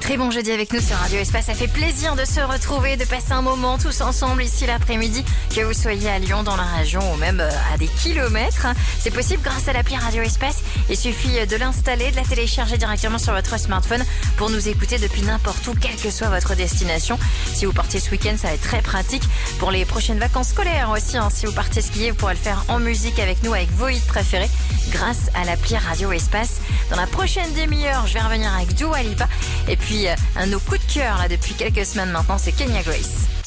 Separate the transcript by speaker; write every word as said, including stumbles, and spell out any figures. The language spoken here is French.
Speaker 1: Très bon jeudi avec nous sur Radio Espace. Ça fait plaisir de se retrouver, de passer un moment tous ensemble ici l'après-midi, que vous soyez à Lyon, dans la région ou même à des kilomètres. C'est possible grâce à l'appli Radio Espace. Il suffit de l'installer, de la télécharger directement sur votre smartphone pour nous écouter depuis n'importe où, quelle que soit votre destination. Si vous partez ce week-end, ça va être très pratique pour les prochaines vacances scolaires aussi. Hein. Si vous partez skier, vous pourrez le faire en musique avec nous, avec vos hits préférés, grâce à l'appli Radio Espace. Dans la prochaine demi-heure, je vais revenir avec Dua Lipa. Et puis, un de nos coups de cœur là depuis quelques semaines maintenant, c'est Kenya Grace.